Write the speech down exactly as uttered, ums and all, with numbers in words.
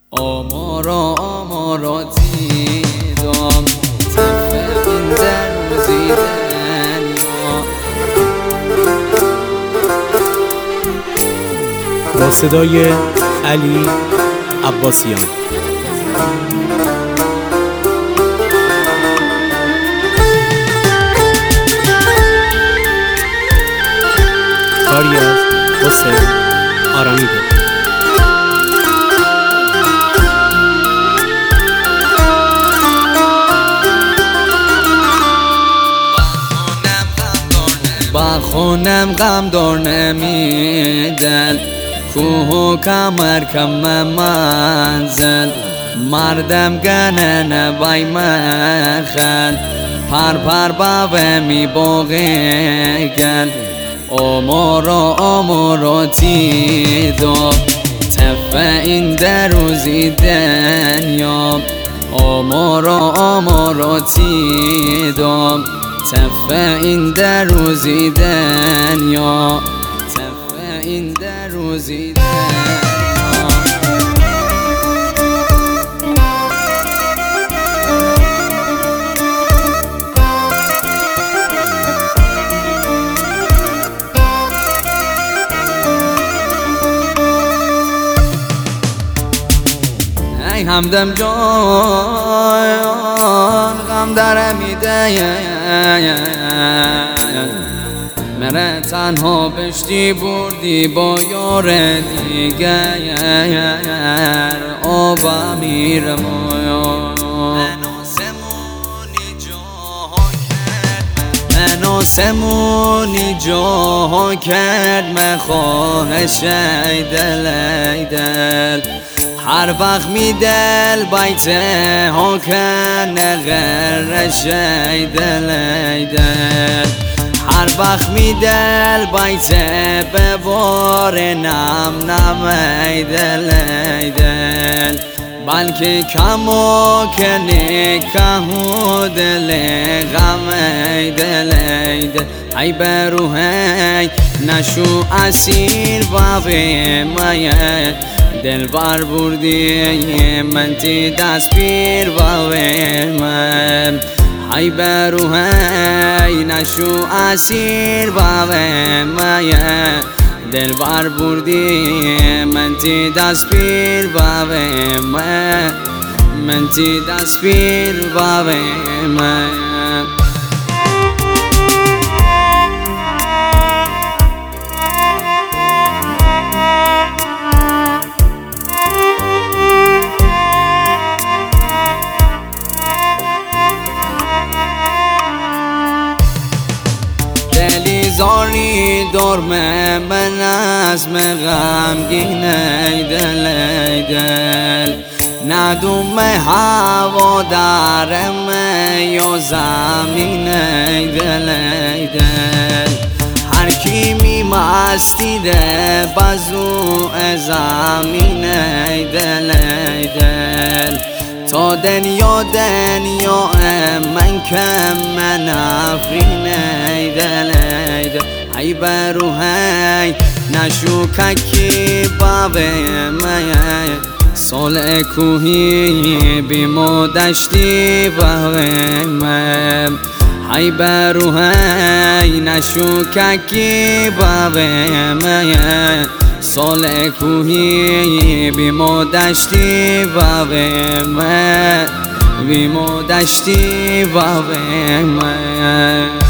آمارا آمارا دیدم تفه این در روزی دنیا. با صدای علی عباسیان. کاری از حسین آرامیده. با خونم غم دار نمیدل، کوه و کمر کم منزل، مردم گنن بای مخل، پر پر باوه می بوغیگل. آمارا آمارا تیدم تفه این در روزی دنیا. آمارا آمارا تیدم تفه این در روزی دنیا. تفه این در روزی دنیا. ای همدم جان غم در میده، مره تنها بشتی بردی با یار دیگر. آبا میرم اناسمونی جاها کرد، من خواهش ای دل ای دل. هر وقت می دل بایته ها کن نغرش ای دل ای دل. هر وقت می دل بایته ببار نم نم ای دل ای دل. بلکه کمو کنی کهو دل غم ای دل ای دل. ای برو هی نشو اسیر بابی مایه، دل بر بردی من تی دست پیر باوی من. ای برو هی نشو اسیر باوی مایه، دل بر بردی من تی دست پیر باوی من. من تی دست پیر باوی من. دلی زاری درمه من از غمگین ای دل ای دل. ندوم هوا درم یا زمین ای دل ای دل. هر کی می مستیده بزو زمین ای دل ای دل. تا دنیا دنیا من کم من افرین ای دل ای دل. ای برو هی نشو ککی بابه من، سال کوهی بیمو دشتی بابه من. ای برو هی نشو ککی بابه من، سال کوهی بیمو دشتی بابه من. بیمو دشتی بابه من.